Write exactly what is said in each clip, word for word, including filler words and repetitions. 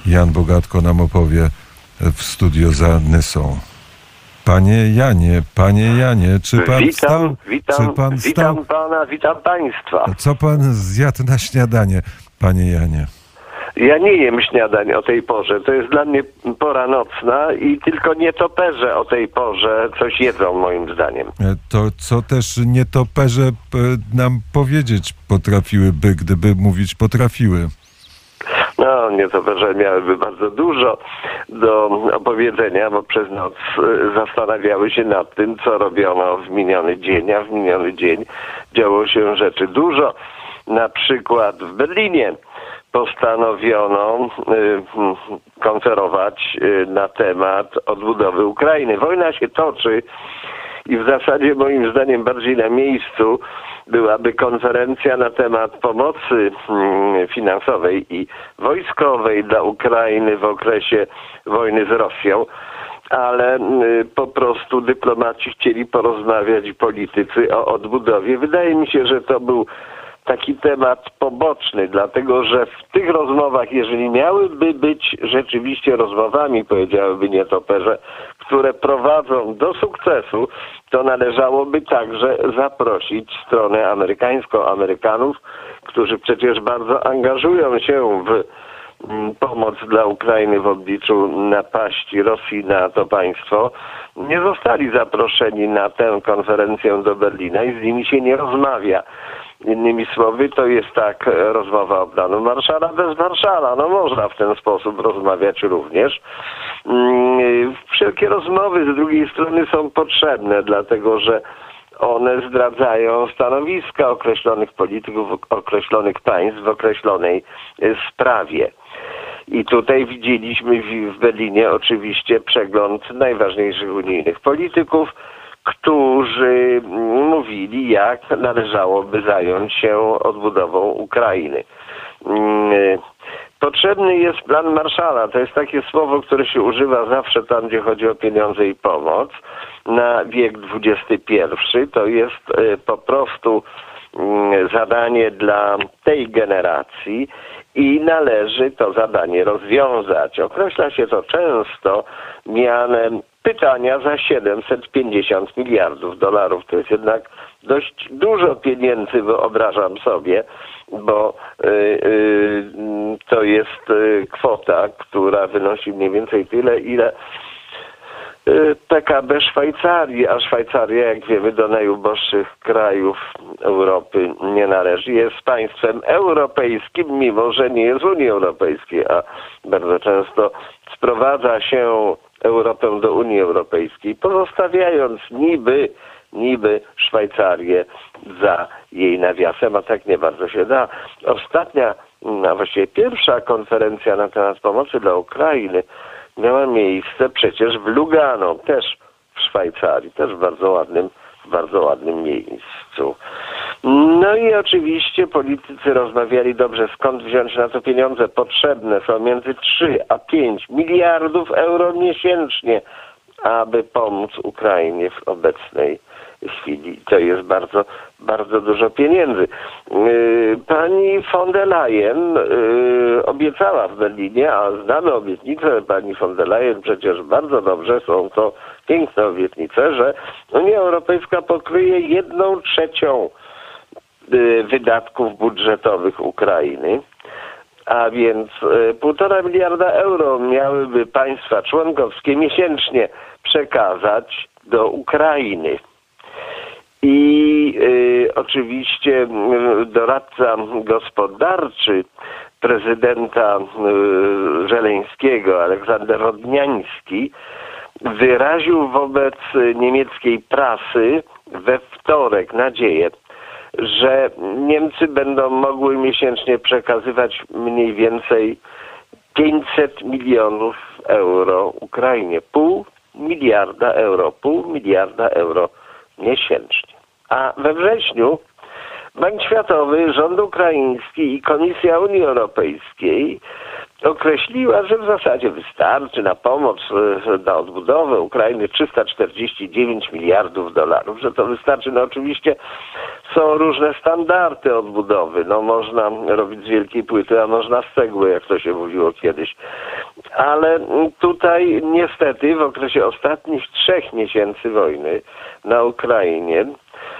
Jan Bogatko nam opowie w studio za Nysą. Panie Janie, panie Janie, czy pan witam, wstał? Witam, Czy pan witam wstał? pana, witam państwa. Co pan zjadł na śniadanie, panie Janie? Ja nie jem śniadań o tej porze. To jest dla mnie pora nocna i tylko nietoperze o tej porze coś jedzą, moim zdaniem. To co też nietoperze nam powiedzieć potrafiłyby, gdyby mówić potrafiły? No, nietoperze miałyby bardzo dużo do opowiedzenia, bo przez noc zastanawiały się nad tym, co robiono w miniony dzień, a w miniony dzień działo się rzeczy dużo. Na przykład w Berlinie postanowiono y, konferować y, na temat odbudowy Ukrainy. Wojna się toczy i w zasadzie moim zdaniem bardziej na miejscu byłaby konferencja na temat pomocy y, finansowej i wojskowej dla Ukrainy w okresie wojny z Rosją. Ale y, po prostu dyplomaci chcieli porozmawiać i politycy o odbudowie. Wydaje mi się, że to był taki temat poboczny, dlatego że w tych rozmowach, jeżeli miałyby być rzeczywiście rozmowami, powiedziałyby nietoperze, które prowadzą do sukcesu, to należałoby także zaprosić stronę amerykańską, Amerykanów, którzy przecież bardzo angażują się w pomoc dla Ukrainy w obliczu napaści Rosji na to państwo. Nie zostali zaproszeni na tę konferencję do Berlina i z nimi się nie rozmawia. Innymi słowy, to jest tak rozmowa o planu Marszala bez Marszala. No można w ten sposób rozmawiać również. Wszelkie rozmowy z drugiej strony są potrzebne, dlatego że one zdradzają stanowiska określonych polityków, określonych państw w określonej sprawie. I tutaj widzieliśmy w Berlinie oczywiście przegląd najważniejszych unijnych polityków, którzy mówili, jak należałoby zająć się odbudową Ukrainy. Potrzebny jest plan Marszala. To jest takie słowo, które się używa zawsze tam, gdzie chodzi o pieniądze i pomoc. Na wiek dwudziesty pierwszy to jest po prostu zadanie dla tej generacji i należy to zadanie rozwiązać. Określa się to często mianem pytania za siedemset pięćdziesiąt miliardów dolarów. To jest jednak dość dużo pieniędzy, wyobrażam sobie, bo y, y, to jest y, kwota, która wynosi mniej więcej tyle, ile y, P K B Szwajcarii, a Szwajcaria, jak wiemy, do najuboższych krajów Europy nie należy. Jest państwem europejskim, mimo że nie jest w Unii Europejskiej, a bardzo często sprowadza się Europę do Unii Europejskiej, pozostawiając niby, niby Szwajcarię za jej nawiasem, a tak nie bardzo się da. Ostatnia, a właściwie pierwsza konferencja na temat pomocy dla Ukrainy miała miejsce przecież w Lugano, też w Szwajcarii, też w bardzo ładnym, w bardzo ładnym miejscu. No i oczywiście politycy rozmawiali dobrze, skąd wziąć na to pieniądze. Potrzebne są między trzy a pięć miliardów euro miesięcznie, aby pomóc Ukrainie w obecnej chwili. To jest bardzo, bardzo dużo pieniędzy. Pani von der Leyen obiecała w Berlinie, a znamy obietnice pani von der Leyen przecież bardzo dobrze, są to piękne obietnice, że Unia Europejska pokryje jedną trzecią wydatków budżetowych Ukrainy, a więc półtora miliarda euro miałyby państwa członkowskie miesięcznie przekazać do Ukrainy. I y, oczywiście y, doradca gospodarczy prezydenta y, Żeleńskiego, Aleksander Rodniański, wyraził wobec niemieckiej prasy we wtorek nadzieję, że Niemcy będą mogły miesięcznie przekazywać mniej więcej pięćset milionów euro Ukrainie. Pół miliarda euro, pół miliarda euro miesięcznie. A we wrześniu Bank Światowy, rząd ukraiński i Komisja Unii Europejskiej określiła, że w zasadzie wystarczy na pomoc, na odbudowę Ukrainy trzysta czterdzieści dziewięć miliardów dolarów, że to wystarczy. No oczywiście są różne standardy odbudowy. No można robić z wielkiej płyty, a można z cegły, jak to się mówiło kiedyś. Ale tutaj niestety w okresie ostatnich trzech miesięcy wojny na Ukrainie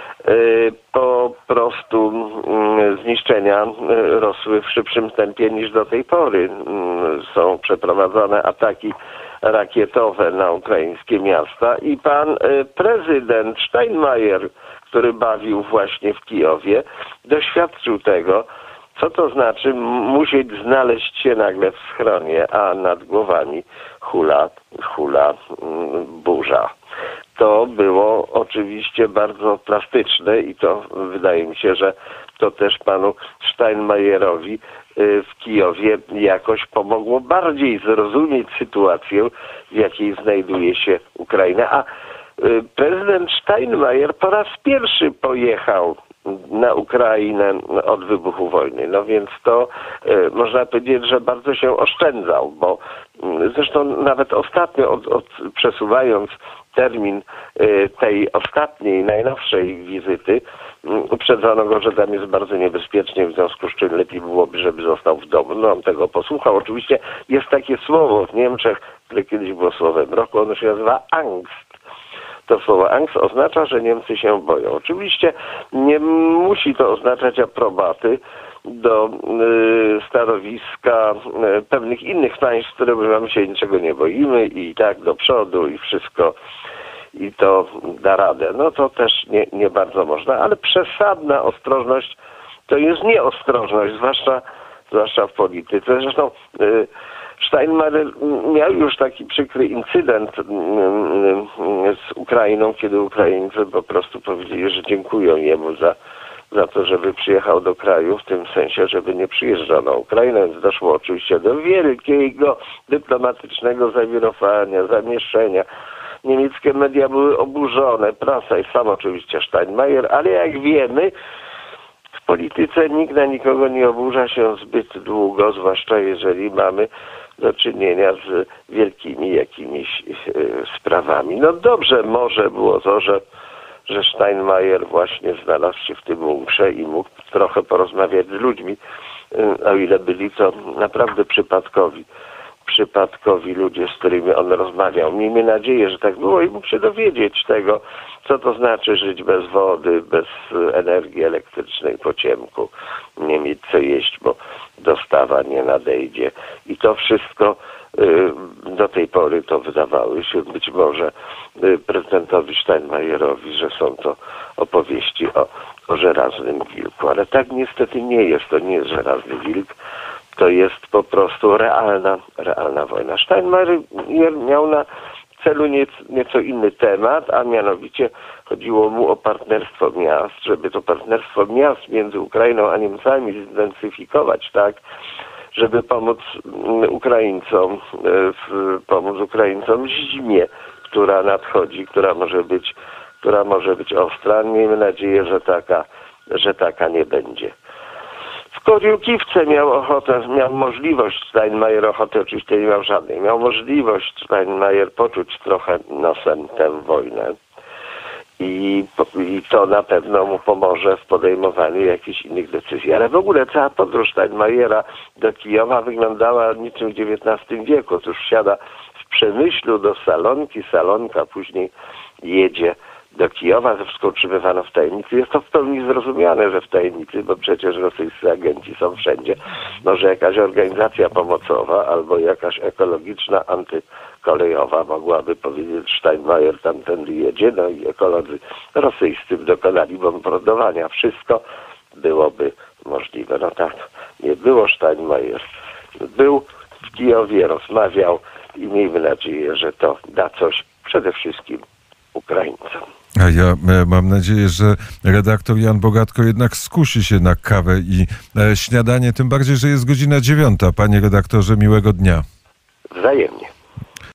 po prostu zniszczenia rosły w szybszym tempie niż do tej pory. Są przeprowadzane ataki rakietowe na ukraińskie miasta i pan prezydent Steinmeier, który bawił właśnie w Kijowie, doświadczył tego, co to znaczy musieć znaleźć się nagle w schronie, a nad głowami hula, hula burza. To było oczywiście bardzo plastyczne i to wydaje mi się, że to też panu Steinmeierowi w Kijowie jakoś pomogło bardziej zrozumieć sytuację, w jakiej znajduje się Ukraina. A prezydent Steinmeier po raz pierwszy pojechał na Ukrainę od wybuchu wojny. No więc to e, można powiedzieć, że bardzo się oszczędzał, bo m, zresztą nawet ostatnio, od, od, przesuwając termin e, tej ostatniej, najnowszej wizyty, m, uprzedzono go, że tam jest bardzo niebezpiecznie, w związku z czym lepiej byłoby, żeby został w domu. No on tego posłuchał. Oczywiście jest takie słowo w Niemczech, które kiedyś było słowem roku, ono się nazywa Angst. To słowo angst oznacza, że Niemcy się boją. Oczywiście nie musi to oznaczać aprobaty do y, stanowiska y, pewnych innych państw, które mówią, my się niczego nie boimy i tak do przodu i wszystko i to da radę. No to też nie, nie bardzo można, ale przesadna ostrożność to jest nieostrożność, zwłaszcza, zwłaszcza w polityce. Zresztą y, Steinmeier miał już taki przykry incydent z Ukrainą, kiedy Ukraińcy po prostu powiedzieli, że dziękują jemu za, za to, żeby przyjechał do kraju, w tym sensie, żeby nie przyjeżdżał na Ukrainę. Więc doszło oczywiście do wielkiego dyplomatycznego zawirowania, zamieszczenia. Niemieckie media były oburzone, prasa i sam oczywiście Steinmeier, ale jak wiemy, w polityce nikt na nikogo nie oburza się zbyt długo, zwłaszcza jeżeli mamy do czynienia z wielkimi jakimiś y, sprawami. No dobrze może było to, że, że Steinmeier właśnie znalazł się w tym bunkrze i mógł trochę porozmawiać z ludźmi, y, o ile byli to naprawdę przypadkowi. przypadkowi ludzie, z którymi on rozmawiał. Miejmy nadzieję, że tak było i mógł się dowiedzieć tego, co to znaczy żyć bez wody, bez energii elektrycznej po ciemku, nie mieć co jeść, bo dostawa nie nadejdzie. I to wszystko y, do tej pory to wydawały się być może y, prezydentowi Steinmeierowi, że są to opowieści o, o żelaznym wilku. Ale tak niestety nie jest. To nie jest żelazny wilk. To jest po prostu realna, realna wojna. Steinmeier miał na celu nieco, nieco inny temat, a mianowicie chodziło mu o partnerstwo miast, żeby to partnerstwo miast między Ukrainą a Niemcami zintensyfikować, tak, żeby pomóc Ukraińcom, pomóc Ukraińcom w zimie, która nadchodzi, która może być, która może być ostra. Miejmy nadzieję, że taka, że taka nie będzie. W Koriukiwce miał ochotę, miał możliwość, Steinmeier ochotę oczywiście nie miał żadnej, miał możliwość Steinmeier poczuć trochę nosem tę wojnę i, i to na pewno mu pomoże w podejmowaniu jakichś innych decyzji. Ale w ogóle cała podróż Steinmeiera do Kijowa wyglądała niczym w dziewiętnastym wieku. Otóż wsiada w Przemyślu do Salonki, Salonka później jedzie do Kijowa, ze wszystko utrzymywano w tajemnicy. Jest to w pełni zrozumiane, że w tajemnicy, bo przecież rosyjscy agenci są wszędzie. Może jakaś organizacja pomocowa albo jakaś ekologiczna, antykolejowa mogłaby powiedzieć, Steinmeier tamtędy jedzie, no i ekolodzy rosyjscy dokonali bombardowania. Wszystko byłoby możliwe. No tak, nie było. Steinmeier był w Kijowie, rozmawiał i miejmy nadzieję, że to da coś przede wszystkim Ukraińcom. A ja e, mam nadzieję, że redaktor Jan Bogatko jednak skusi się na kawę i e, śniadanie, tym bardziej, że jest godzina dziewiąta. Panie redaktorze, miłego dnia. Wzajemnie.